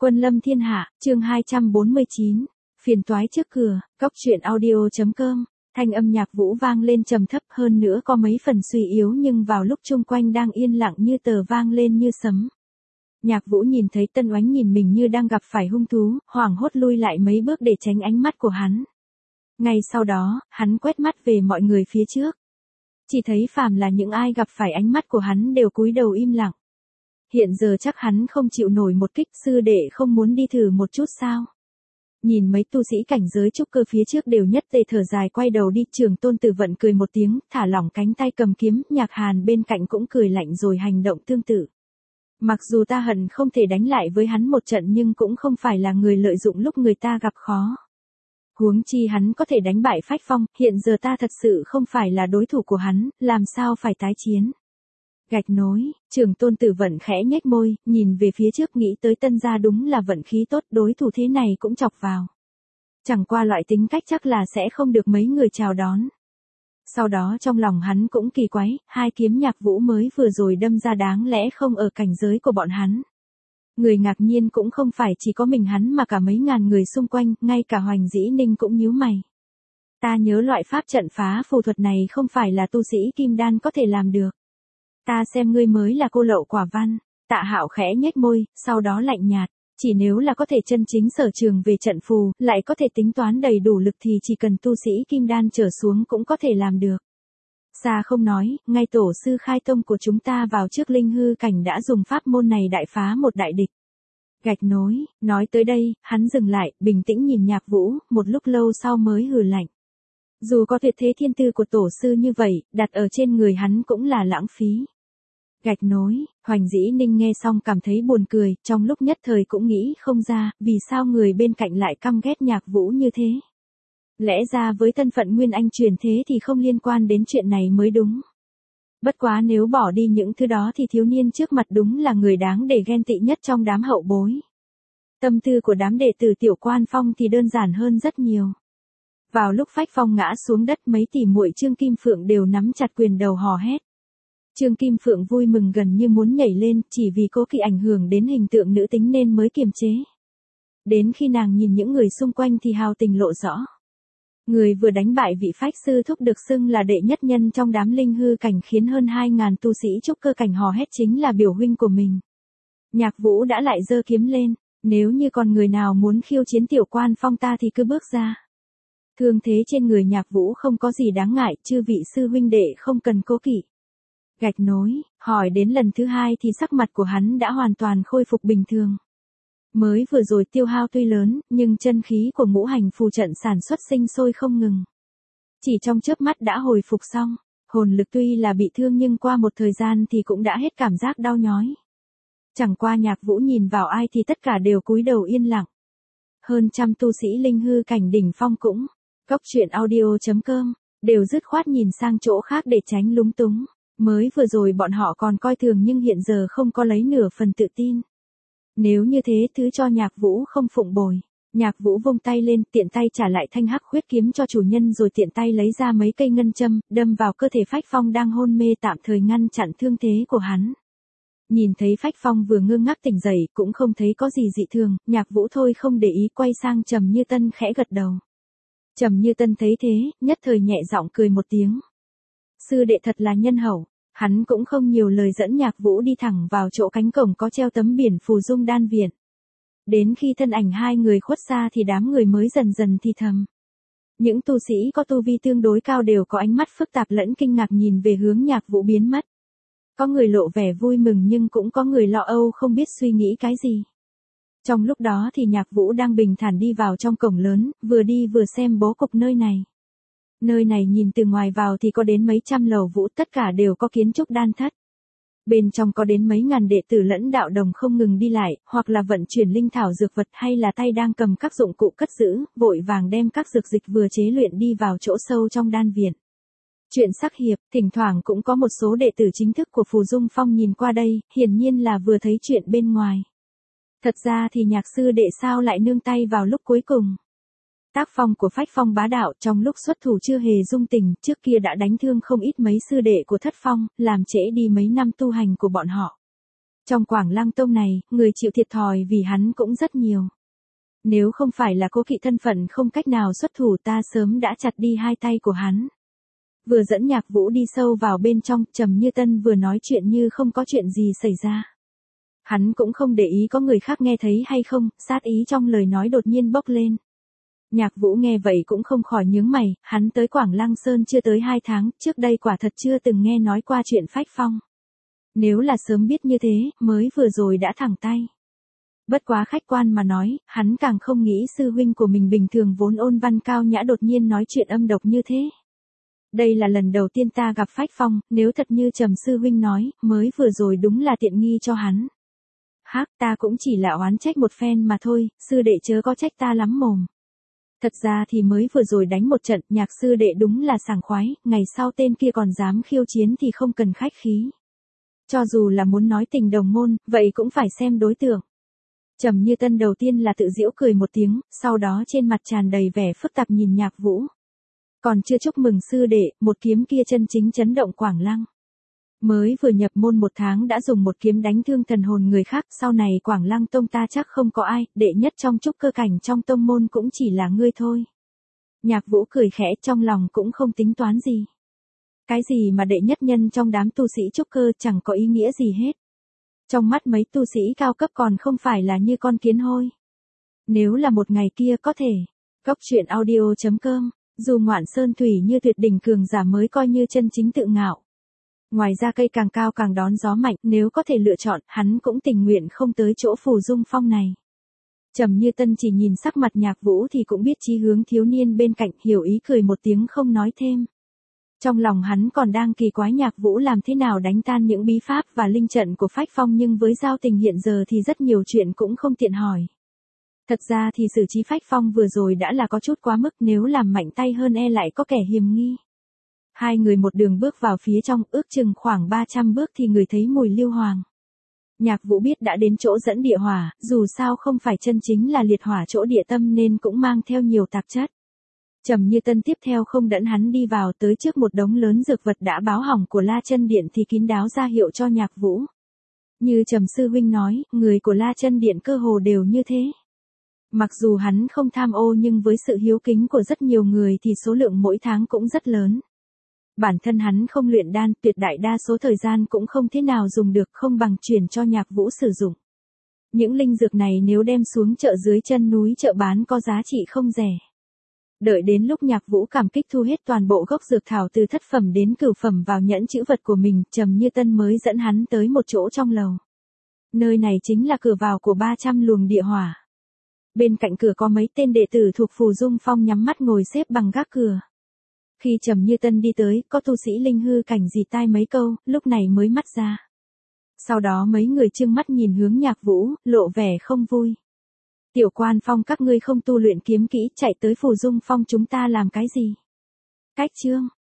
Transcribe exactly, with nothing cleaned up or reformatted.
Quân lâm thiên hạ, chương hai trăm bốn mươi chín, phiền toái trước cửa, cóc truyện audio.com, thanh âm Nhạc Vũ vang lên trầm thấp hơn nữa có mấy phần suy yếu nhưng vào lúc chung quanh đang yên lặng như tờ vang lên như sấm. Nhạc Vũ nhìn thấy Tân Oánh nhìn mình như đang gặp phải hung thú, hoảng hốt lui lại mấy bước để tránh ánh mắt của hắn. Ngay sau đó, hắn quét mắt về mọi người phía trước. Chỉ thấy phàm là những ai gặp phải ánh mắt của hắn đều cúi đầu im lặng. Hiện giờ chắc hắn không chịu nổi một kích, sư đệ không muốn đi thử một chút sao? Nhìn mấy tu sĩ cảnh giới trúc cơ phía trước đều nhất tề thở dài quay đầu đi, Trường Tôn Tử Vận cười một tiếng, thả lỏng cánh tay cầm kiếm, Nhạc Hàn bên cạnh cũng cười lạnh rồi hành động tương tự. Mặc dù ta hận không thể đánh lại với hắn một trận nhưng cũng không phải là người lợi dụng lúc người ta gặp khó. Huống chi hắn có thể đánh bại Phách Phong, hiện giờ ta thật sự không phải là đối thủ của hắn, làm sao phải tái chiến. Gạch nối, Trường Tôn Tử Vận khẽ nhếch môi, nhìn về phía trước nghĩ tới Tân gia đúng là vận khí tốt, đối thủ thế này cũng chọc vào. Chẳng qua loại tính cách chắc là sẽ không được mấy người chào đón. Sau đó trong lòng hắn cũng kỳ quái, hai kiếm Nhạc Vũ mới vừa rồi đâm ra đáng lẽ không ở cảnh giới của bọn hắn. Người ngạc nhiên cũng không phải chỉ có mình hắn mà cả mấy ngàn người xung quanh, ngay cả Hoành Dĩ Ninh cũng nhíu mày. Ta nhớ loại pháp trận phá phù thuật này không phải là tu sĩ kim đan có thể làm được. Ta xem ngươi mới là cô lậu quả văn. Tạ Hạo khẽ nhếch môi, sau đó lạnh nhạt, chỉ nếu là có thể chân chính sở trường về trận phù, lại có thể tính toán đầy đủ lực thì chỉ cần tu sĩ kim đan trở xuống cũng có thể làm được. Xa không nói, ngay tổ sư khai tông của chúng ta vào trước linh hư cảnh đã dùng pháp môn này đại phá một đại địch. Gạch nối, nói tới đây, hắn dừng lại, bình tĩnh nhìn Nhạc Vũ, một lúc lâu sau mới hừ lạnh. Dù có tuyệt thế thiên tư của tổ sư như vậy, đặt ở trên người hắn cũng là lãng phí. Gạch nối, Hoành Dĩ Ninh nghe xong cảm thấy buồn cười, trong lúc nhất thời cũng nghĩ không ra, vì sao người bên cạnh lại căm ghét Nhạc Vũ như thế. Lẽ ra với thân phận Nguyên Anh truyền thế thì không liên quan đến chuyện này mới đúng. Bất quá nếu bỏ đi những thứ đó thì thiếu niên trước mặt đúng là người đáng để ghen tị nhất trong đám hậu bối. Tâm tư của đám đệ tử Tiểu Quan Phong thì đơn giản hơn rất nhiều. Vào lúc Phách Phong ngã xuống đất mấy tỷ muội Trương Kim Phượng đều nắm chặt quyền đầu hò hét. Trương Kim Phượng vui mừng gần như muốn nhảy lên, chỉ vì cố kỵ ảnh hưởng đến hình tượng nữ tính nên mới kiềm chế. Đến khi nàng nhìn những người xung quanh thì hào tình lộ rõ. Người vừa đánh bại vị Phách sư thúc được xưng là đệ nhất nhân trong đám linh hư cảnh khiến hơn hai ngàn tu sĩ trúc cơ cảnh hò hét chính là biểu huynh của mình. Nhạc Vũ đã lại giơ kiếm lên, nếu như còn người nào muốn khiêu chiến Tiểu Quan Phong ta thì cứ bước ra. Thương thế trên người Nhạc Vũ không có gì đáng ngại, chư vị sư huynh đệ không cần cố kỵ. Gạch nối, hỏi đến lần thứ hai thì sắc mặt của hắn đã hoàn toàn khôi phục bình thường. Mới vừa rồi tiêu hao tuy lớn, nhưng chân khí của ngũ hành phù trận sản xuất sinh sôi không ngừng. Chỉ trong chớp mắt đã hồi phục xong, hồn lực tuy là bị thương nhưng qua một thời gian thì cũng đã hết cảm giác đau nhói. Chẳng qua Nhạc Vũ nhìn vào ai thì tất cả đều cúi đầu yên lặng. Hơn trăm tu sĩ linh hư cảnh đỉnh phong cũng, cóc truyện audio.com, đều dứt khoát nhìn sang chỗ khác để tránh lúng túng. Mới vừa rồi bọn họ còn coi thường nhưng hiện giờ không có lấy nửa phần tự tin. Nếu như thế thứ cho Nhạc Vũ không phụng bồi. Nhạc Vũ vung tay lên, tiện tay trả lại thanh hắc khuyết kiếm cho chủ nhân rồi tiện tay lấy ra mấy cây ngân châm, đâm vào cơ thể Phách Phong đang hôn mê tạm thời ngăn chặn thương thế của hắn. Nhìn thấy Phách Phong vừa ngơ ngác tỉnh dậy cũng không thấy có gì dị thường, Nhạc Vũ thôi không để ý quay sang Trầm Như Tân khẽ gật đầu. Trầm Như Tân thấy thế, nhất thời nhẹ giọng cười một tiếng. Sư đệ thật là nhân hậu. Hắn cũng không nhiều lời dẫn Nhạc Vũ đi thẳng vào chỗ cánh cổng có treo tấm biển phù dung đan viện. Đến khi thân ảnh hai người khuất xa thì đám người mới dần dần thì thầm. Những tu sĩ có tu vi tương đối cao đều có ánh mắt phức tạp lẫn kinh ngạc nhìn về hướng Nhạc Vũ biến mất. Có người lộ vẻ vui mừng nhưng cũng có người lo âu không biết suy nghĩ cái gì. Trong lúc đó thì Nhạc Vũ đang bình thản đi vào trong cổng lớn, vừa đi vừa xem bố cục nơi này. Nơi này nhìn từ ngoài vào thì có đến mấy trăm lầu vũ, tất cả đều có kiến trúc đan thất. Bên trong có đến mấy ngàn đệ tử lẫn đạo đồng không ngừng đi lại, hoặc là vận chuyển linh thảo dược vật hay là tay đang cầm các dụng cụ cất giữ, vội vàng đem các dược dịch vừa chế luyện đi vào chỗ sâu trong đan viện. Chuyện sắc hiệp, thỉnh thoảng cũng có một số đệ tử chính thức của Phù Dung Phong nhìn qua đây, hiển nhiên là vừa thấy chuyện bên ngoài. Thật ra thì Nhạc sư đệ sao lại nương tay vào lúc cuối cùng. Tác phong của Phách Phong bá đạo trong lúc xuất thủ chưa hề dung tình, trước kia đã đánh thương không ít mấy sư đệ của Thất Phong, làm trễ đi mấy năm tu hành của bọn họ. Trong Quảng Lăng Tông này, người chịu thiệt thòi vì hắn cũng rất nhiều. Nếu không phải là Cố Kỵ thân phận không cách nào xuất thủ, ta sớm đã chặt đi hai tay của hắn. Vừa dẫn Nhạc Vũ đi sâu vào bên trong, Trầm Như Tân vừa nói chuyện như không có chuyện gì xảy ra. Hắn cũng không để ý có người khác nghe thấy hay không, sát ý trong lời nói đột nhiên bốc lên. Nhạc Vũ nghe vậy cũng không khỏi nhướng mày, hắn tới Quảng Lăng Sơn chưa tới hai tháng, trước đây quả thật chưa từng nghe nói qua chuyện phách phong. Nếu là sớm biết như thế, mới vừa rồi đã thẳng tay. Bất quá khách quan mà nói, hắn càng không nghĩ sư huynh của mình bình thường vốn ôn văn cao nhã đột nhiên nói chuyện âm độc như thế. Đây là lần đầu tiên ta gặp phách phong, nếu thật như Trầm sư huynh nói, mới vừa rồi đúng là tiện nghi cho hắn. Hắc, ta cũng chỉ là oán trách một phen mà thôi, sư đệ chớ có trách ta lắm mồm. Thật ra thì mới vừa rồi đánh một trận, Nhạc sư đệ đúng là sảng khoái, ngày sau tên kia còn dám khiêu chiến thì không cần khách khí. Cho dù là muốn nói tình đồng môn, vậy cũng phải xem đối tượng. Trầm Như Tân đầu tiên là tự giễu cười một tiếng, sau đó trên mặt tràn đầy vẻ phức tạp nhìn Nhạc Vũ. Còn chưa chúc mừng sư đệ, một kiếm kia chân chính chấn động Quảng Lăng. Mới vừa nhập môn một tháng đã dùng một kiếm đánh thương thần hồn người khác, sau này Quảng Lăng Tông ta chắc không có ai, đệ nhất trong trúc cơ cảnh trong tông môn cũng chỉ là ngươi thôi. Nhạc Vũ cười khẽ, trong lòng cũng không tính toán gì. Cái gì mà đệ nhất nhân trong đám tu sĩ trúc cơ chẳng có ý nghĩa gì hết. Trong mắt mấy tu sĩ cao cấp còn không phải là như con kiến hôi. Nếu là một ngày kia có thể. Góc truyện audio chấm com, dù ngoạn sơn thủy như tuyệt đỉnh cường giả mới coi như chân chính tự ngạo. Ngoài ra cây càng cao càng đón gió mạnh, nếu có thể lựa chọn, hắn cũng tình nguyện không tới chỗ Phù Dung Phong này. Trầm Như Tân chỉ nhìn sắc mặt Nhạc Vũ thì cũng biết chí hướng thiếu niên bên cạnh, hiểu ý cười một tiếng không nói thêm. Trong lòng hắn còn đang kỳ quái Nhạc Vũ làm thế nào đánh tan những bí pháp và linh trận của phách phong, nhưng với giao tình hiện giờ thì rất nhiều chuyện cũng không tiện hỏi. Thật ra thì xử trí phách phong vừa rồi đã là có chút quá mức, nếu làm mạnh tay hơn e lại có kẻ hiềm nghi. Hai người một đường bước vào phía trong, ước chừng khoảng ba trăm bước thì người thấy mùi lưu hoàng. Nhạc Vũ biết đã đến chỗ dẫn địa hỏa, dù sao không phải chân chính là liệt hỏa chỗ địa tâm nên cũng mang theo nhiều tạp chất. Trầm Như Tân tiếp theo không đẫn hắn đi vào, tới trước một đống lớn dược vật đã báo hỏng của La Chân Điện thì kín đáo ra hiệu cho Nhạc Vũ. Như Trầm sư huynh nói, người của La Chân Điện cơ hồ đều như thế. Mặc dù hắn không tham ô nhưng với sự hiếu kính của rất nhiều người thì số lượng mỗi tháng cũng rất lớn. Bản thân hắn không luyện đan, tuyệt đại đa số thời gian cũng không thế nào dùng được, không bằng chuyển cho Nhạc Vũ sử dụng. Những linh dược này nếu đem xuống chợ dưới chân núi chợ bán có giá trị không rẻ. Đợi đến lúc Nhạc Vũ cảm kích thu hết toàn bộ gốc dược thảo từ thất phẩm đến cửu phẩm vào nhẫn chữ vật của mình, Trầm Như Tân mới dẫn hắn tới một chỗ trong lầu. Nơi này chính là cửa vào của ba trăm luồng địa hỏa. Bên cạnh cửa có mấy tên đệ tử thuộc Phù Dung Phong nhắm mắt ngồi xếp bằng gác cửa. Khi Trầm Như Tân đi tới, có tu sĩ linh hư cảnh dì tai mấy câu, lúc này mới mắt ra. Sau đó mấy người trừng mắt nhìn hướng Nhạc Vũ, lộ vẻ không vui. Tiểu Quan Phong, các ngươi không tu luyện kiếm kỹ, chạy tới Phù Dung Phong chúng ta làm cái gì? Cách chương,